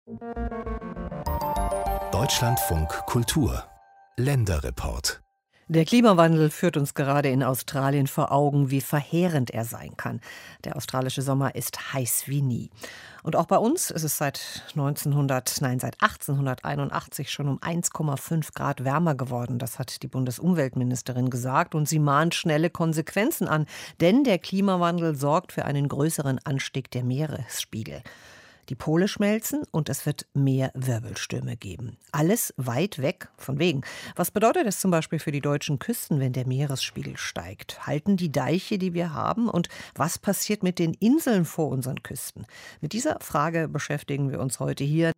Deutschlandfunk Kultur Länderreport. Der Klimawandel führt uns gerade in Australien vor Augen, wie verheerend er sein kann. Der australische Sommer ist heiß wie nie. Und auch bei uns ist es seit 1881 schon um 1,5 Grad wärmer geworden. Das hat die Bundesumweltministerin gesagt. Und sie mahnt schnelle Konsequenzen an. Denn der Klimawandel sorgt für einen größeren Anstieg der Meeresspiegel. Die Pole schmelzen und es wird mehr Wirbelstürme geben. Alles weit weg von Wegen. Was bedeutet es zum Beispiel für die deutschen Küsten, wenn der Meeresspiegel steigt? Halten die Deiche, die wir haben? Und was passiert mit den Inseln vor unseren Küsten? Mit dieser Frage beschäftigen wir uns heute hier.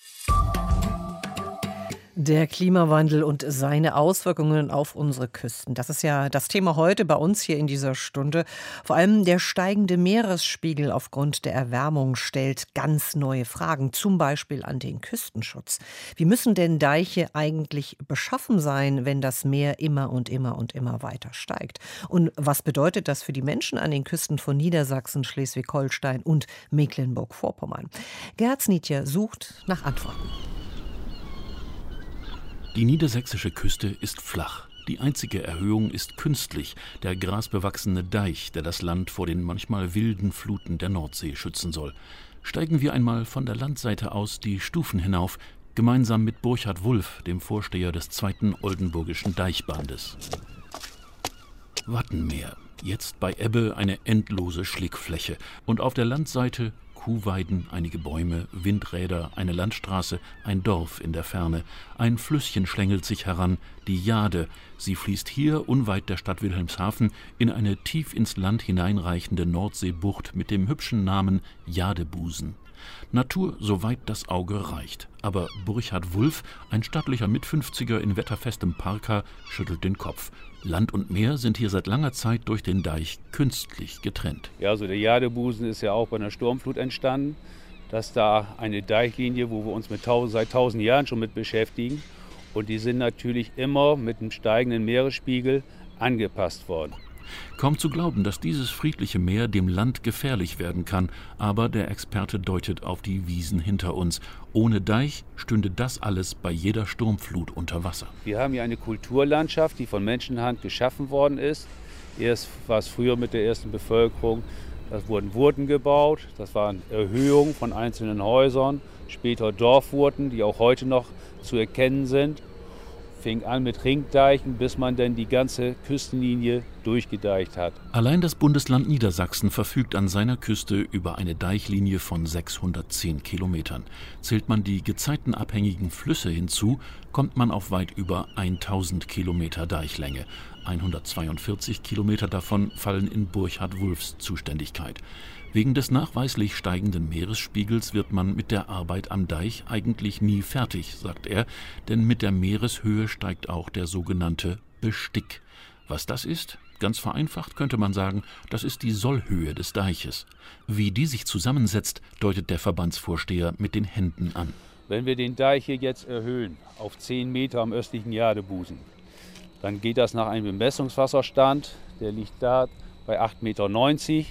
Der Klimawandel und seine Auswirkungen auf unsere Küsten. Das ist ja das Thema heute bei uns hier in dieser Stunde. Vor allem der steigende Meeresspiegel aufgrund der Erwärmung stellt ganz neue Fragen, zum Beispiel an den Küstenschutz. Wie müssen denn Deiche eigentlich beschaffen sein, wenn das Meer immer weiter steigt? Und was bedeutet das für die Menschen an den Küsten von Niedersachsen, Schleswig-Holstein und Mecklenburg-Vorpommern? Gerhard Snietje sucht nach Antworten. Die niedersächsische Küste ist flach. Die einzige Erhöhung ist künstlich, der grasbewachsene Deich, der das Land vor den manchmal wilden Fluten der Nordsee schützen soll. Steigen wir einmal von der Landseite aus die Stufen hinauf, gemeinsam mit Burchard Wulff, dem Vorsteher des 2. Oldenburgischen Deichbandes. Wattenmeer, jetzt bei Ebbe eine endlose Schlickfläche und auf der Landseite Kuhweiden, einige Bäume, Windräder, eine Landstraße, ein Dorf in der Ferne. Ein Flüsschen schlängelt sich heran, die Jade. Sie fließt hier unweit der Stadt Wilhelmshaven in eine tief ins Land hineinreichende Nordseebucht mit dem hübschen Namen Jadebusen. Natur, soweit das Auge reicht. Aber Burchard Wulff, ein stattlicher Mit-50er in wetterfestem Parka, schüttelt den Kopf. Land und Meer sind hier seit langer Zeit durch den Deich künstlich getrennt. Ja, also der Jadebusen ist ja auch bei einer Sturmflut entstanden. Das ist da eine Deichlinie, wo wir uns seit 1000 Jahren schon mit beschäftigen. Und die sind natürlich immer mit dem steigenden Meeresspiegel angepasst worden. Kaum zu glauben, dass dieses friedliche Meer dem Land gefährlich werden kann. Aber der Experte deutet auf die Wiesen hinter uns. Ohne Deich stünde das alles bei jeder Sturmflut unter Wasser. Wir haben hier eine Kulturlandschaft, die von Menschenhand geschaffen worden ist. Erst war es früher mit der ersten Bevölkerung, da wurden Wurten gebaut. Das waren Erhöhungen von einzelnen Häusern. Später Dorfwurten, die auch heute noch zu erkennen sind. Fing an mit Ringdeichen, bis man dann die ganze Küstenlinie durchgedeicht hat. Allein das Bundesland Niedersachsen verfügt an seiner Küste über eine Deichlinie von 610 Kilometern. Zählt man die gezeitenabhängigen Flüsse hinzu, kommt man auf weit über 1000 Kilometer Deichlänge. 142 Kilometer davon fallen in Burchard Wulffs Zuständigkeit. Wegen des nachweislich steigenden Meeresspiegels wird man mit der Arbeit am Deich eigentlich nie fertig, sagt er, denn mit der Meereshöhe steigt auch der sogenannte Bestick. Was das ist? Ganz vereinfacht könnte man sagen, das ist die Sollhöhe des Deiches. Wie die sich zusammensetzt, deutet der Verbandsvorsteher mit den Händen an. Wenn wir den Deich hier jetzt erhöhen auf 10 Meter am östlichen Jadebusen, dann geht das nach einem Bemessungswasserstand, der liegt da bei 8,90 Meter.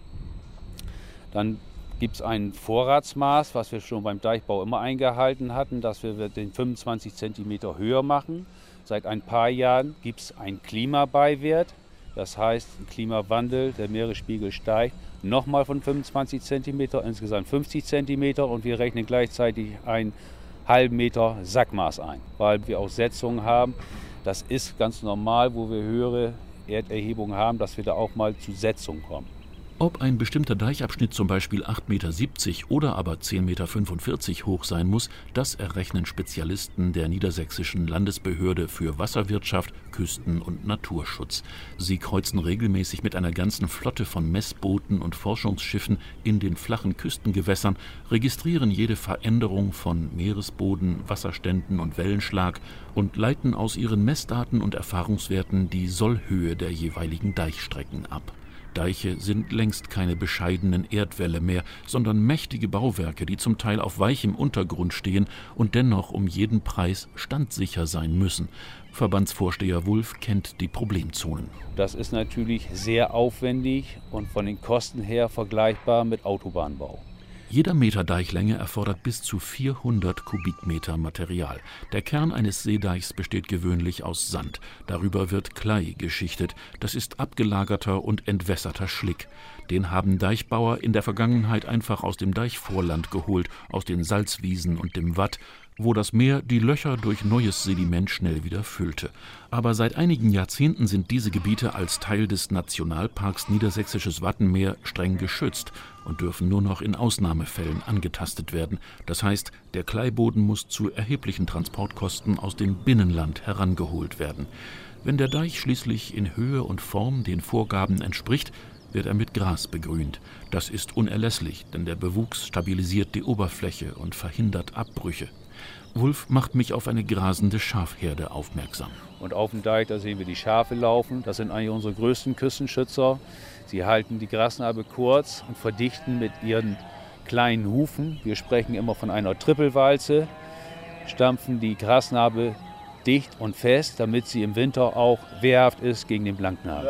Dann gibt es ein Vorratsmaß, was wir schon beim Deichbau immer eingehalten hatten, dass wir den 25 Zentimeter höher machen. Seit ein paar Jahren gibt es einen Klimabeiwert, das heißt ein Klimawandel, der Meeresspiegel steigt nochmal von 25 Zentimeter, insgesamt 50 Zentimeter und wir rechnen gleichzeitig einen halben Meter Sackmaß ein, weil wir auch Setzungen haben. Das ist ganz normal, wo wir höhere Erderhebungen haben, dass wir da auch mal zu Setzungen kommen. Ob ein bestimmter Deichabschnitt zum Beispiel 8,70 Meter oder aber 10,45 Meter hoch sein muss, das errechnen Spezialisten der Niedersächsischen Landesbehörde für Wasserwirtschaft, Küsten- und Naturschutz. Sie kreuzen regelmäßig mit einer ganzen Flotte von Messbooten und Forschungsschiffen in den flachen Küstengewässern, registrieren jede Veränderung von Meeresboden, Wasserständen und Wellenschlag und leiten aus ihren Messdaten und Erfahrungswerten die Sollhöhe der jeweiligen Deichstrecken ab. Deiche sind längst keine bescheidenen Erdwälle mehr, sondern mächtige Bauwerke, die zum Teil auf weichem Untergrund stehen und dennoch um jeden Preis standsicher sein müssen. Verbandsvorsteher Wulff kennt die Problemzonen. Das ist natürlich sehr aufwendig und von den Kosten her vergleichbar mit Autobahnbau. Jeder Meter Deichlänge erfordert bis zu 400 Kubikmeter Material. Der Kern eines Seedeichs besteht gewöhnlich aus Sand. Darüber wird Klei geschichtet. Das ist abgelagerter und entwässerter Schlick. Den haben Deichbauer in der Vergangenheit einfach aus dem Deichvorland geholt, aus den Salzwiesen und dem Watt, wo das Meer die Löcher durch neues Sediment schnell wieder füllte. Aber seit einigen Jahrzehnten sind diese Gebiete als Teil des Nationalparks Niedersächsisches Wattenmeer streng geschützt und dürfen nur noch in Ausnahmefällen angetastet werden. Das heißt, der Kleiboden muss zu erheblichen Transportkosten aus dem Binnenland herangeholt werden. Wenn der Deich schließlich in Höhe und Form den Vorgaben entspricht, wird er mit Gras begrünt. Das ist unerlässlich, denn der Bewuchs stabilisiert die Oberfläche und verhindert Abbrüche. Wulf macht mich auf eine grasende Schafherde aufmerksam. Und auf dem Deich, da sehen wir die Schafe laufen. Das sind eigentlich unsere größten Küstenschützer. Sie halten die Grasnarbe kurz und verdichten mit ihren kleinen Hufen. Wir sprechen immer von einer Trippelwalze. Stampfen die Grasnarbe dicht und fest, damit sie im Winter auch wehrhaft ist gegen den Blanknarz.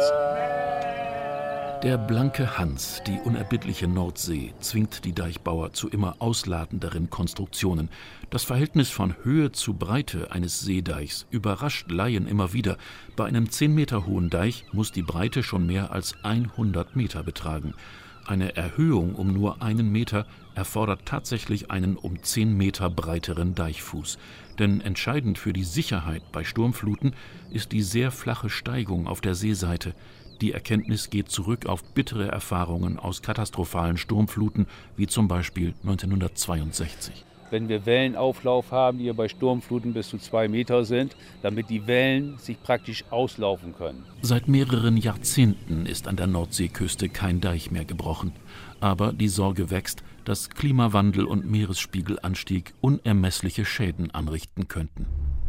Der blanke Hans, die unerbittliche Nordsee, zwingt die Deichbauer zu immer ausladenderen Konstruktionen. Das Verhältnis von Höhe zu Breite eines Seedeichs überrascht Laien immer wieder. Bei einem 10 Meter hohen Deich muss die Breite schon mehr als 100 Meter betragen. Eine Erhöhung um nur 1 Meter erfordert tatsächlich einen um 10 Meter breiteren Deichfuß. Denn entscheidend für die Sicherheit bei Sturmfluten ist die sehr flache Steigung auf der Seeseite. Die Erkenntnis geht zurück auf bittere Erfahrungen aus katastrophalen Sturmfluten, wie zum Beispiel 1962. Wenn wir Wellenauflauf haben, die bei Sturmfluten bis zu 2 Meter sind, damit die Wellen sich praktisch auslaufen können. Seit mehreren Jahrzehnten ist an der Nordseeküste kein Deich mehr gebrochen. Aber die Sorge wächst, dass Klimawandel und Meeresspiegelanstieg unermessliche Schäden anrichten könnten.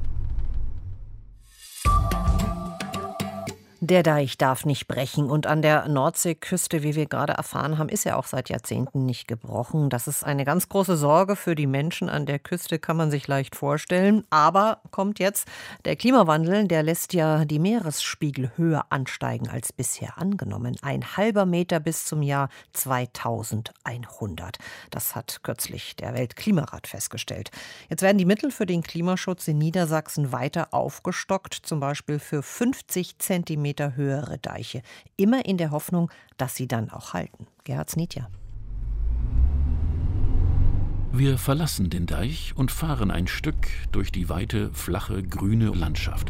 Der Deich darf nicht brechen und an der Nordseeküste, wie wir gerade erfahren haben, ist er auch seit Jahrzehnten nicht gebrochen. Das ist eine ganz große Sorge für die Menschen an der Küste, kann man sich leicht vorstellen. Aber kommt jetzt der Klimawandel, der lässt ja die Meeresspiegel höher ansteigen als bisher angenommen. 1,5 Meter bis zum Jahr 2100. Das hat kürzlich der Weltklimarat festgestellt. Jetzt werden die Mittel für den Klimaschutz in Niedersachsen weiter aufgestockt, zum Beispiel für 50 Zentimeter höhere Deiche. Immer in der Hoffnung, dass sie dann auch halten. Gerhard Snitja. Wir verlassen den Deich und fahren ein Stück durch die weite, flache, grüne Landschaft.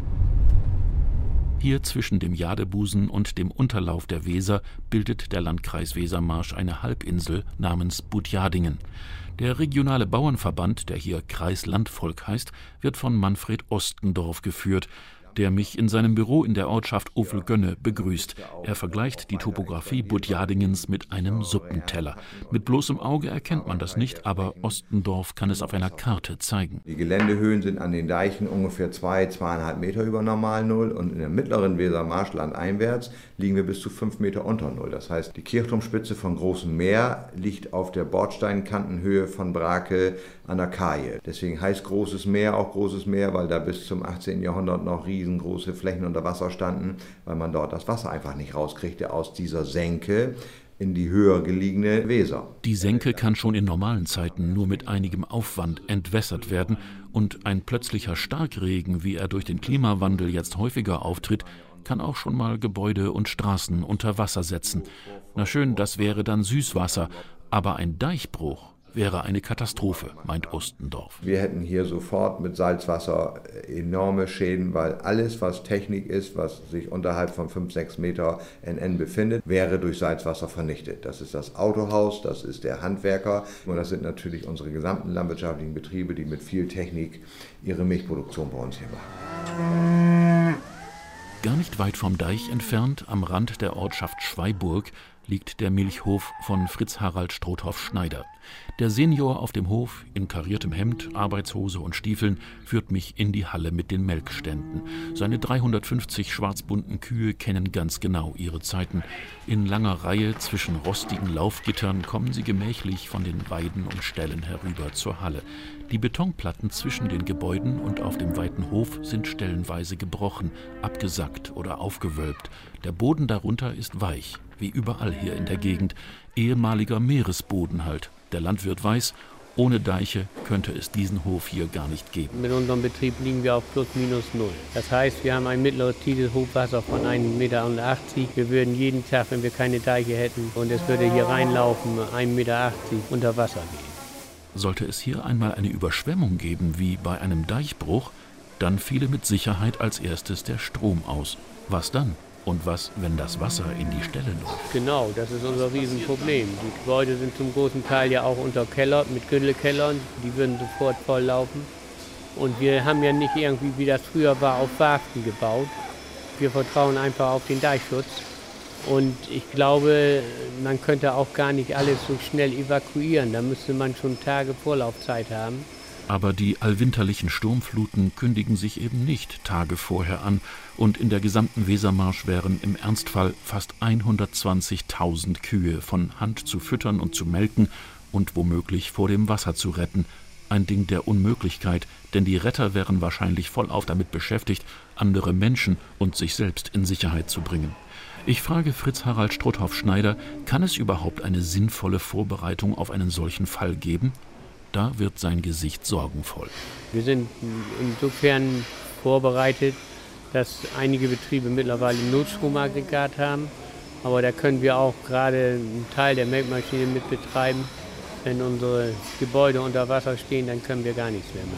Hier zwischen dem Jadebusen und dem Unterlauf der Weser bildet der Landkreis Wesermarsch eine Halbinsel namens Butjadingen. Der regionale Bauernverband, der hier Kreis Landvolk heißt, wird von Manfred Ostendorf geführt, der mich in seinem Büro in der Ortschaft Ovelgönne begrüßt. Er vergleicht die Topografie Butjadingens mit einem Suppenteller. Mit bloßem Auge erkennt man das nicht, aber Ostendorf kann es auf einer Karte zeigen. Die Geländehöhen sind an den Deichen ungefähr 2,5 Meter über Normalnull und in der mittleren Wesermarsch landeinwärts liegen wir bis zu 5 Meter unter Null. Das heißt, die Kirchturmspitze von Großem Meer liegt auf der Bordsteinkantenhöhe von Brake an der Kaje. Deswegen heißt Großes Meer auch Großes Meer, weil da bis zum 18. Jahrhundert noch riesengroße Flächen unter Wasser standen, weil man dort das Wasser einfach nicht rauskriegte aus dieser Senke in die höher gelegene Weser. Die Senke kann schon in normalen Zeiten nur mit einigem Aufwand entwässert werden und ein plötzlicher Starkregen, wie er durch den Klimawandel jetzt häufiger auftritt, kann auch schon mal Gebäude und Straßen unter Wasser setzen. Na schön, das wäre dann Süßwasser, aber ein Deichbruch wäre eine Katastrophe, meint Ostendorf. Wir hätten hier sofort mit Salzwasser enorme Schäden, weil alles, was Technik ist, was sich unterhalb von 5-6 Meter NN befindet, wäre durch Salzwasser vernichtet. Das ist das Autohaus, das ist der Handwerker und das sind natürlich unsere gesamten landwirtschaftlichen Betriebe, die mit viel Technik ihre Milchproduktion bei uns hier machen. Gar nicht weit vom Deich entfernt, am Rand der Ortschaft Schweiburg, liegt der Milchhof von Fritz Harald Strothoff-Schneider. Der Senior auf dem Hof, in kariertem Hemd, Arbeitshose und Stiefeln, führt mich in die Halle mit den Melkständen. Seine 350 schwarzbunten Kühe kennen ganz genau ihre Zeiten. In langer Reihe zwischen rostigen Laufgittern kommen sie gemächlich von den Weiden und Ställen herüber zur Halle. Die Betonplatten zwischen den Gebäuden und auf dem weiten Hof sind stellenweise gebrochen, abgesackt oder aufgewölbt. Der Boden darunter ist weich, wie überall hier in der Gegend. Ehemaliger Meeresboden halt. Der Landwirt weiß, ohne Deiche könnte es diesen Hof hier gar nicht geben. Mit unserem Betrieb liegen wir auf plus minus 0. Das heißt, wir haben ein mittleres Titelhochwasser von 1,80 Meter. Wir würden jeden Tag, wenn wir keine Deiche hätten und es würde hier reinlaufen, 1,80 Meter unter Wasser gehen. Sollte es hier einmal eine Überschwemmung geben, wie bei einem Deichbruch, dann fiele mit Sicherheit als erstes der Strom aus. Was dann? Und was, wenn das Wasser in die Ställe läuft? Genau, das ist unser Riesenproblem. Die Gebäude sind zum großen Teil ja auch unter Keller, mit Güllekellern. Die würden sofort voll laufen. Und wir haben ja nicht irgendwie, wie das früher war, auf Warften gebaut. Wir vertrauen einfach auf den Deichschutz. Und ich glaube, man könnte auch gar nicht alles so schnell evakuieren. Da müsste man schon Tage Vorlaufzeit haben. Aber die allwinterlichen Sturmfluten kündigen sich eben nicht Tage vorher an und in der gesamten Wesermarsch wären im Ernstfall fast 120.000 Kühe von Hand zu füttern und zu melken und womöglich vor dem Wasser zu retten. Ein Ding der Unmöglichkeit, denn die Retter wären wahrscheinlich vollauf damit beschäftigt, andere Menschen und sich selbst in Sicherheit zu bringen. Ich frage Fritz-Harald Struthoff-Schneider, kann es überhaupt eine sinnvolle Vorbereitung auf einen solchen Fall geben? Da wird sein Gesicht sorgenvoll. Wir sind insofern vorbereitet, dass einige Betriebe mittlerweile ein Notstromaggregat haben. Aber da können wir auch gerade einen Teil der Melkmaschine mit betreiben. Wenn unsere Gebäude unter Wasser stehen, dann können wir gar nichts mehr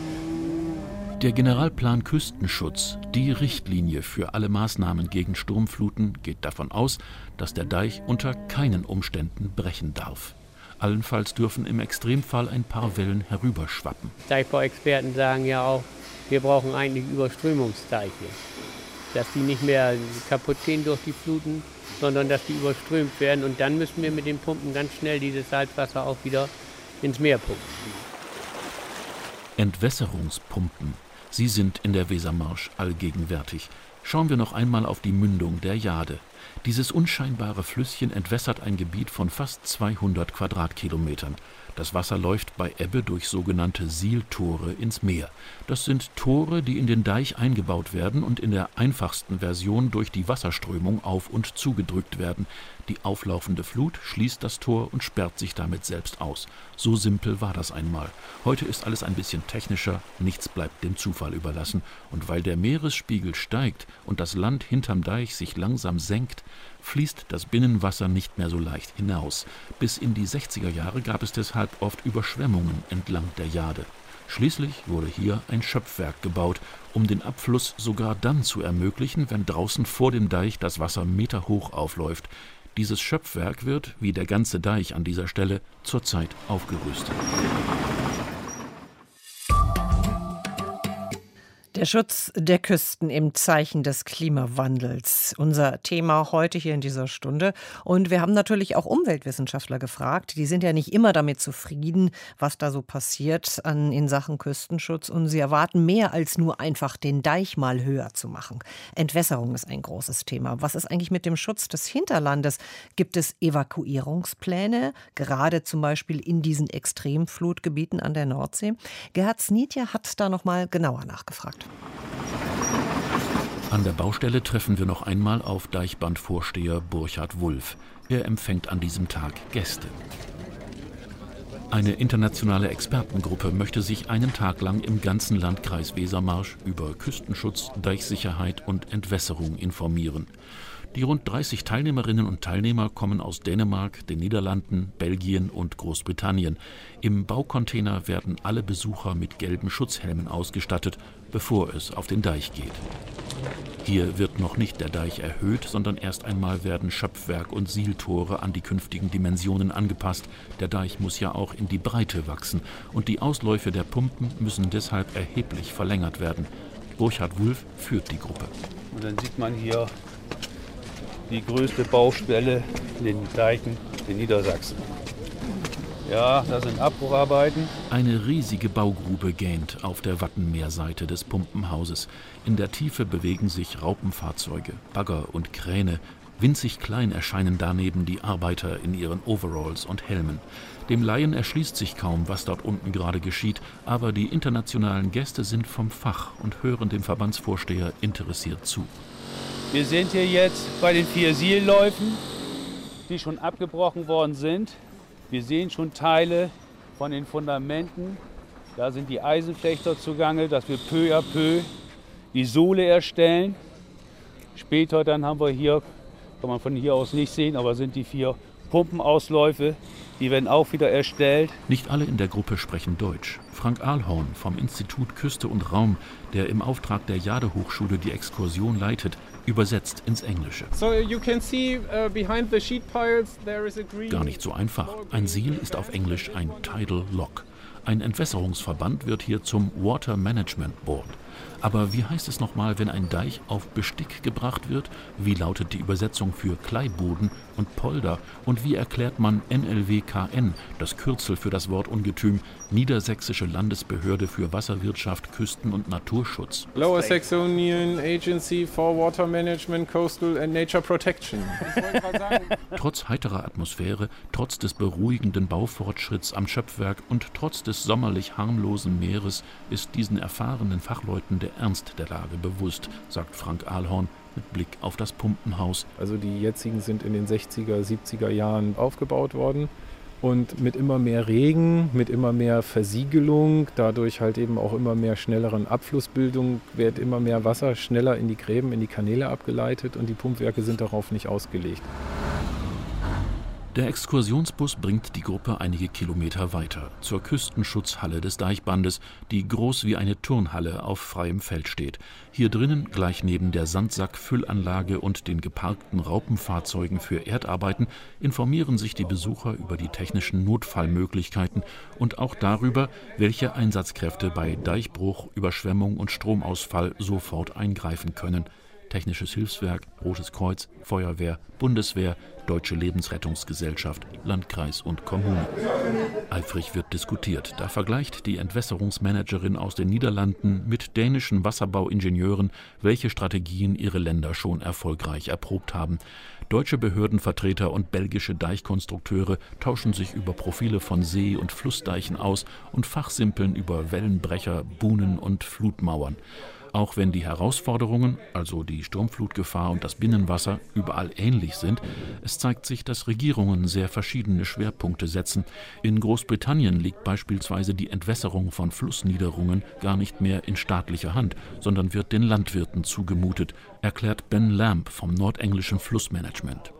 machen. Der Generalplan Küstenschutz, die Richtlinie für alle Maßnahmen gegen Sturmfluten, geht davon aus, dass der Deich unter keinen Umständen brechen darf. Allenfalls dürfen im Extremfall ein paar Wellen herüberschwappen. Deichbauexperten sagen ja auch, wir brauchen eigentlich Überströmungsdeiche. Dass die nicht mehr kaputt gehen durch die Fluten, sondern dass die überströmt werden. Und dann müssen wir mit den Pumpen ganz schnell dieses Salzwasser auch wieder ins Meer pumpen. Entwässerungspumpen, sie sind in der Wesermarsch allgegenwärtig. Schauen wir noch einmal auf die Mündung der Jade. Dieses unscheinbare Flüsschen entwässert ein Gebiet von fast 200 Quadratkilometern. Das Wasser läuft bei Ebbe durch sogenannte Sieltore ins Meer. Das sind Tore, die in den Deich eingebaut werden und in der einfachsten Version durch die Wasserströmung auf- und zugedrückt werden. Die auflaufende Flut schließt das Tor und sperrt sich damit selbst aus. So simpel war das einmal. Heute ist alles ein bisschen technischer, nichts bleibt dem Zufall überlassen. Und weil der Meeresspiegel steigt und das Land hinterm Deich sich langsam senkt, fließt das Binnenwasser nicht mehr so leicht hinaus. Bis in die 60er Jahre gab es deshalb oft Überschwemmungen entlang der Jade. Schließlich wurde hier ein Schöpfwerk gebaut, um den Abfluss sogar dann zu ermöglichen, wenn draußen vor dem Deich das Wasser meterhoch aufläuft. Dieses Schöpfwerk wird, wie der ganze Deich an dieser Stelle, zurzeit aufgerüstet. Der Schutz der Küsten im Zeichen des Klimawandels. Unser Thema heute hier in dieser Stunde. Und wir haben natürlich auch Umweltwissenschaftler gefragt. Die sind ja nicht immer damit zufrieden, was da so passiert in Sachen Küstenschutz. Und sie erwarten mehr als nur einfach den Deich mal höher zu machen. Entwässerung ist ein großes Thema. Was ist eigentlich mit dem Schutz des Hinterlandes? Gibt es Evakuierungspläne, gerade zum Beispiel in diesen Extremflutgebieten an der Nordsee? Gerhard Snietja hat da noch mal genauer nachgefragt. An der Baustelle treffen wir noch einmal auf Deichbandvorsteher Burchard Wulff. Er empfängt an diesem Tag Gäste. Eine internationale Expertengruppe möchte sich einen Tag lang im ganzen Landkreis Wesermarsch über Küstenschutz, Deichsicherheit und Entwässerung informieren. Die rund 30 Teilnehmerinnen und Teilnehmer kommen aus Dänemark, den Niederlanden, Belgien und Großbritannien. Im Baucontainer werden alle Besucher mit gelben Schutzhelmen ausgestattet, bevor es auf den Deich geht. Hier wird noch nicht der Deich erhöht, sondern erst einmal werden Schöpfwerk und Sieltore an die künftigen Dimensionen angepasst. Der Deich muss ja auch in die Breite wachsen und die Ausläufe der Pumpen müssen deshalb erheblich verlängert werden. Burchard Wulff führt die Gruppe. Und dann sieht man hier die größte Baustelle in den Deichen in Niedersachsen. Ja, das sind Abbrucharbeiten. Eine riesige Baugrube gähnt auf der Wattenmeerseite des Pumpenhauses. In der Tiefe bewegen sich Raupenfahrzeuge, Bagger und Kräne. Winzig klein erscheinen daneben die Arbeiter in ihren Overalls und Helmen. Dem Laien erschließt sich kaum, was dort unten gerade geschieht, aber die internationalen Gäste sind vom Fach und hören dem Verbandsvorsteher interessiert zu. Wir sind hier jetzt bei den 4 Sielläufen, die schon abgebrochen worden sind. Wir sehen schon Teile von den Fundamenten. Da sind die Eisenflechter zugange, dass wir peu à peu die Sohle erstellen. Später dann haben wir hier, kann man von hier aus nicht sehen, aber sind die 4 Pumpenausläufe. Die werden auch wieder erstellt. Nicht alle in der Gruppe sprechen Deutsch. Frank Ahlhorn vom Institut Küste und Raum, der im Auftrag der Jade-Hochschule die Exkursion leitet, übersetzt ins Englische. Gar nicht so einfach. Ein Siel ist auf Englisch ein Tidal Lock. Ein Entwässerungsverband wird hier zum Water Management Board. Aber wie heißt es nochmal, wenn ein Deich auf Bestick gebracht wird? Wie lautet die Übersetzung für Kleiboden und Polder? Und wie erklärt man NLWKN, das Kürzel für das Wort Ungetüm, Niedersächsische Landesbehörde für Wasserwirtschaft, Küsten- und Naturschutz? Lower Saxonian Agency for Water Management, Coastal and Nature Protection. Trotz heiterer Atmosphäre, trotz des beruhigenden Baufortschritts am Schöpfwerk und trotz des sommerlich harmlosen Meeres ist diesen erfahrenen Fachleuten der Ernst der Lage bewusst, sagt Frank Ahlhorn mit Blick auf das Pumpenhaus. Also die jetzigen sind in den 60er, 70er Jahren aufgebaut worden und mit immer mehr Regen, mit immer mehr Versiegelung, dadurch halt eben auch immer mehr schnelleren Abflussbildung, wird immer mehr Wasser schneller in die Gräben, in die Kanäle abgeleitet und die Pumpwerke sind darauf nicht ausgelegt. Der Exkursionsbus bringt die Gruppe einige Kilometer weiter, zur Küstenschutzhalle des Deichbandes, die groß wie eine Turnhalle auf freiem Feld steht. Hier drinnen, gleich neben der Sandsackfüllanlage und den geparkten Raupenfahrzeugen für Erdarbeiten, informieren sich die Besucher über die technischen Notfallmöglichkeiten und auch darüber, welche Einsatzkräfte bei Deichbruch, Überschwemmung und Stromausfall sofort eingreifen können. Technisches Hilfswerk, Rotes Kreuz, Feuerwehr, Bundeswehr, Deutsche Lebensrettungsgesellschaft, Landkreis und Kommune. Eifrig wird diskutiert. Da vergleicht die Entwässerungsmanagerin aus den Niederlanden mit dänischen Wasserbauingenieuren, welche Strategien ihre Länder schon erfolgreich erprobt haben. Deutsche Behördenvertreter und belgische Deichkonstrukteure tauschen sich über Profile von See- und Flussdeichen aus und fachsimpeln über Wellenbrecher, Buhnen und Flutmauern. Auch wenn die Herausforderungen, also die Sturmflutgefahr und das Binnenwasser, überall ähnlich sind, es zeigt sich, dass Regierungen sehr verschiedene Schwerpunkte setzen. In Großbritannien liegt beispielsweise die Entwässerung von Flussniederungen gar nicht mehr in staatlicher Hand, sondern wird den Landwirten zugemutet, erklärt Ben Lamb vom nordenglischen Flussmanagement.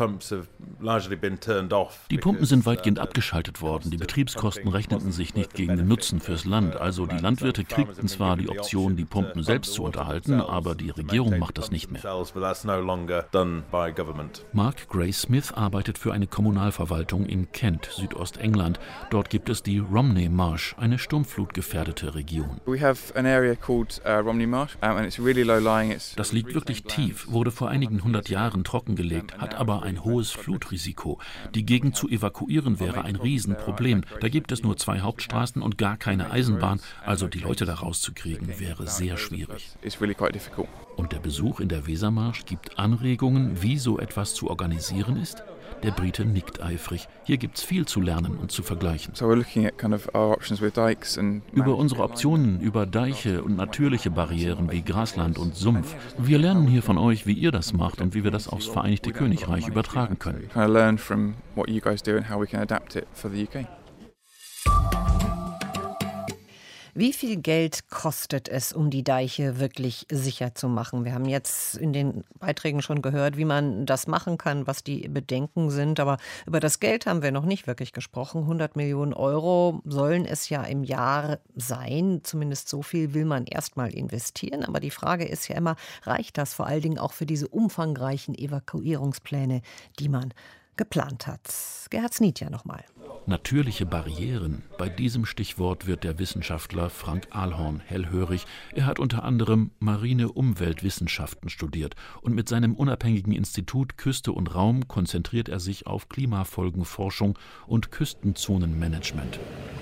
Die Pumpen sind weitgehend abgeschaltet worden. Die Betriebskosten rechneten sich nicht gegen den Nutzen fürs Land. Also die Landwirte kriegten zwar die Option, die Pumpen selbst zu unterhalten, aber die Regierung macht das nicht mehr. Mark Gray Smith arbeitet für eine Kommunalverwaltung in Kent, Südostengland. Dort gibt es die Romney Marsh, eine sturmflutgefährdete Region. Das liegt wirklich tief, wurde vor einigen 100 Jahren trockengelegt, hat aber ein hohes Flutrisiko. Die Gegend zu evakuieren wäre ein Riesenproblem. Da gibt es nur 2 Hauptstraßen und gar keine Eisenbahn, also die Leute da rauszukriegen, wäre sehr schwierig. Und der Besuch in der Wesermarsch gibt Anregungen, wie so etwas zu organisieren ist? Der Brite nickt eifrig. Hier gibt's viel zu lernen und zu vergleichen. Über unsere Optionen, über Deiche und natürliche Barrieren wie Grasland und Sumpf. Wir lernen hier von euch, wie ihr das macht und wie wir das aufs Vereinigte Königreich übertragen können. Wie viel Geld kostet es, um die Deiche wirklich sicher zu machen? Wir haben jetzt in den Beiträgen schon gehört, wie man das machen kann, was die Bedenken sind. Aber über das Geld haben wir noch nicht wirklich gesprochen. 100 Millionen Euro sollen es ja im Jahr sein. Zumindest so viel will man erstmal investieren. Aber die Frage ist ja immer, reicht das vor allen Dingen auch für diese umfangreichen Evakuierungspläne, die man geplant hat? Gerhard Sniedja nochmal. Natürliche Barrieren. Bei diesem Stichwort wird der Wissenschaftler Frank Ahlhorn hellhörig. Er hat unter anderem marine Umweltwissenschaften studiert und mit seinem unabhängigen Institut Küste und Raum konzentriert er sich auf Klimafolgenforschung und Küstenzonenmanagement.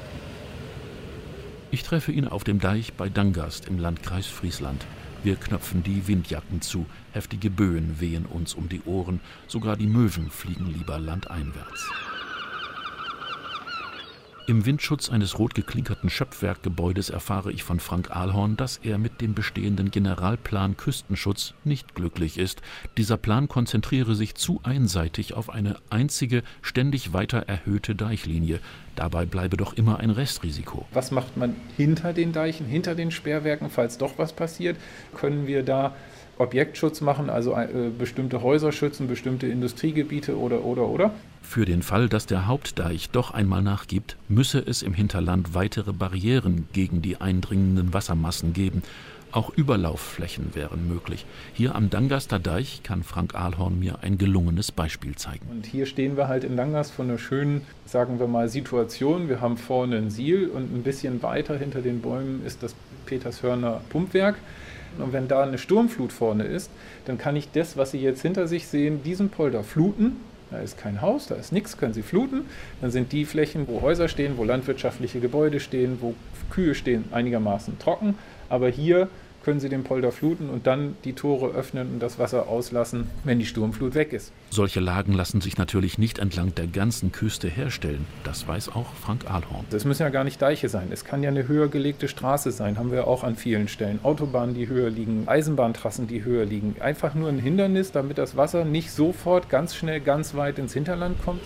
Ich treffe ihn auf dem Deich bei Dangast im Landkreis Friesland. Wir knöpfen die Windjacken zu, heftige Böen wehen uns um die Ohren, sogar die Möwen fliegen lieber landeinwärts. Im Windschutz eines rot geklinkerten Schöpfwerkgebäudes erfahre ich von Frank Ahlhorn, dass er mit dem bestehenden Generalplan Küstenschutz nicht glücklich ist. Dieser Plan konzentriere sich zu einseitig auf eine einzige, ständig weiter erhöhte Deichlinie. Dabei bleibe doch immer ein Restrisiko. Was macht man hinter den Deichen, hinter den Sperrwerken, falls doch was passiert? Können wir da Objektschutz machen, also bestimmte Häuser schützen, bestimmte Industriegebiete oder? Für den Fall, dass der Hauptdeich doch einmal nachgibt, müsse es im Hinterland weitere Barrieren gegen die eindringenden Wassermassen geben. Auch Überlaufflächen wären möglich. Hier am Dangaster Deich kann Frank Ahlhorn mir ein gelungenes Beispiel zeigen. Und hier stehen wir halt in Langast vor einer schönen, sagen wir mal, Situation. Wir haben vorne ein Siel und ein bisschen weiter hinter den Bäumen ist das Petershörner Pumpwerk. Und wenn da eine Sturmflut vorne ist, dann kann ich das, was Sie jetzt hinter sich sehen, diesen Polder fluten. Da ist kein Haus, da ist nichts, können Sie fluten. Dann sind die Flächen, wo Häuser stehen, wo landwirtschaftliche Gebäude stehen, wo Kühe stehen, einigermaßen trocken. Aber hier können Sie den Polder fluten und dann die Tore öffnen und das Wasser auslassen, wenn die Sturmflut weg ist. Solche Lagen lassen sich natürlich nicht entlang der ganzen Küste herstellen. Das weiß auch Frank Ahlhorn. Das müssen ja gar nicht Deiche sein. Es kann ja eine höher gelegte Straße sein, haben wir auch an vielen Stellen. Autobahnen, die höher liegen, Eisenbahntrassen, die höher liegen. Einfach nur ein Hindernis, damit das Wasser nicht sofort ganz schnell ganz weit ins Hinterland kommt.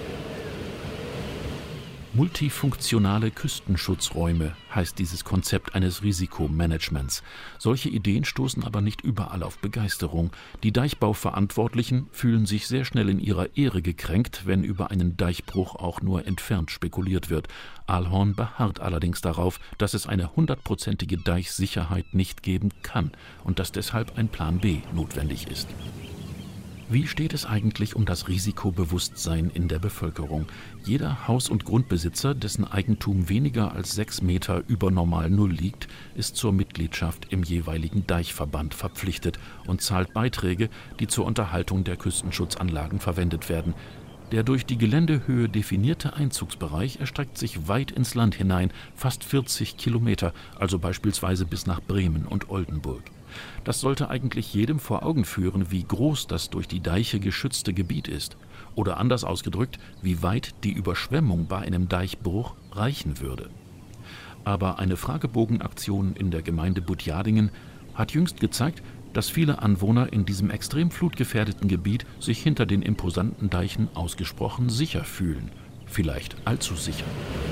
Multifunktionale Küstenschutzräume heißt dieses Konzept eines Risikomanagements. Solche Ideen stoßen aber nicht überall auf Begeisterung. Die Deichbauverantwortlichen fühlen sich sehr schnell in ihrer Ehre gekränkt, wenn über einen Deichbruch auch nur entfernt spekuliert wird. Ahlhorn beharrt allerdings darauf, dass es eine 100%ige Deichsicherheit nicht geben kann und dass deshalb ein Plan B notwendig ist. Wie steht es eigentlich um das Risikobewusstsein in der Bevölkerung? Jeder Haus- und Grundbesitzer, dessen Eigentum weniger als 6 Meter über Normal Null liegt, ist zur Mitgliedschaft im jeweiligen Deichverband verpflichtet und zahlt Beiträge, die zur Unterhaltung der Küstenschutzanlagen verwendet werden. Der durch die Geländehöhe definierte Einzugsbereich erstreckt sich weit ins Land hinein, fast 40 Kilometer, also beispielsweise bis nach Bremen und Oldenburg. Das sollte eigentlich jedem vor Augen führen, wie groß das durch die Deiche geschützte Gebiet ist. Oder anders ausgedrückt, wie weit die Überschwemmung bei einem Deichbruch reichen würde. Aber eine Fragebogenaktion in der Gemeinde Butjadingen hat jüngst gezeigt, dass viele Anwohner in diesem extrem flutgefährdeten Gebiet sich hinter den imposanten Deichen ausgesprochen sicher fühlen. Vielleicht allzu sicher.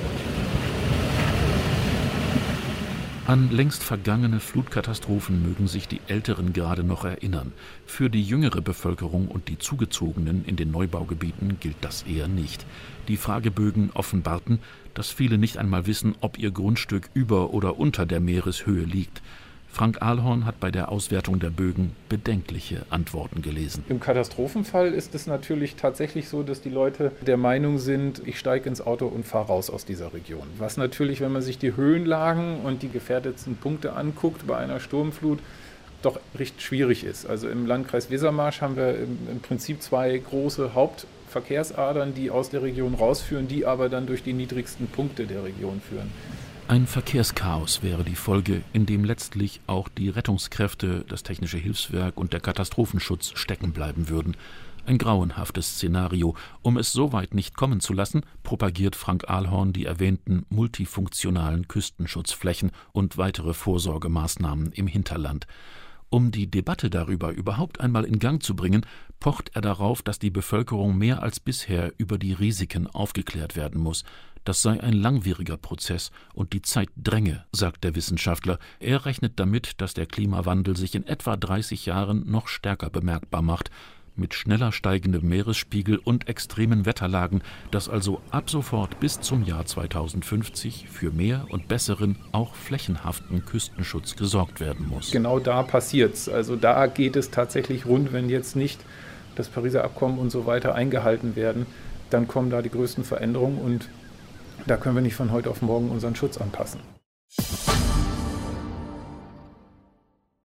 An längst vergangene Flutkatastrophen mögen sich die Älteren gerade noch erinnern. Für die jüngere Bevölkerung und die Zugezogenen in den Neubaugebieten gilt das eher nicht. Die Fragebögen offenbarten, dass viele nicht einmal wissen, ob ihr Grundstück über oder unter der Meereshöhe liegt. Frank Ahlhorn hat bei der Auswertung der Bögen bedenkliche Antworten gelesen. Im Katastrophenfall ist es natürlich tatsächlich so, dass die Leute der Meinung sind, ich steige ins Auto und fahre raus aus dieser Region. Was natürlich, wenn man sich die Höhenlagen und die gefährdetsten Punkte anguckt bei einer Sturmflut, doch recht schwierig ist. Also im Landkreis Wesermarsch haben wir im Prinzip 2 große Hauptverkehrsadern, die aus der Region rausführen, die aber dann durch die niedrigsten Punkte der Region führen. Ein Verkehrschaos wäre die Folge, in dem letztlich auch die Rettungskräfte, das Technische Hilfswerk und der Katastrophenschutz stecken bleiben würden. Ein grauenhaftes Szenario. Um es so weit nicht kommen zu lassen, propagiert Frank Ahlhorn die erwähnten multifunktionalen Küstenschutzflächen und weitere Vorsorgemaßnahmen im Hinterland. Um die Debatte darüber überhaupt einmal in Gang zu bringen, pocht er darauf, dass die Bevölkerung mehr als bisher über die Risiken aufgeklärt werden muss. Das sei ein langwieriger Prozess und die Zeit dränge, sagt der Wissenschaftler. Er rechnet damit, dass der Klimawandel sich in etwa 30 Jahren noch stärker bemerkbar macht. Mit schneller steigendem Meeresspiegel und extremen Wetterlagen, dass also ab sofort bis zum Jahr 2050 für mehr und besseren, auch flächenhaften Küstenschutz gesorgt werden muss. Genau da passiert's. Also da geht es tatsächlich rund, wenn jetzt nicht das Pariser Abkommen und so weiter eingehalten werden, dann kommen da die größten Veränderungen und da können wir nicht von heute auf morgen unseren Schutz anpassen.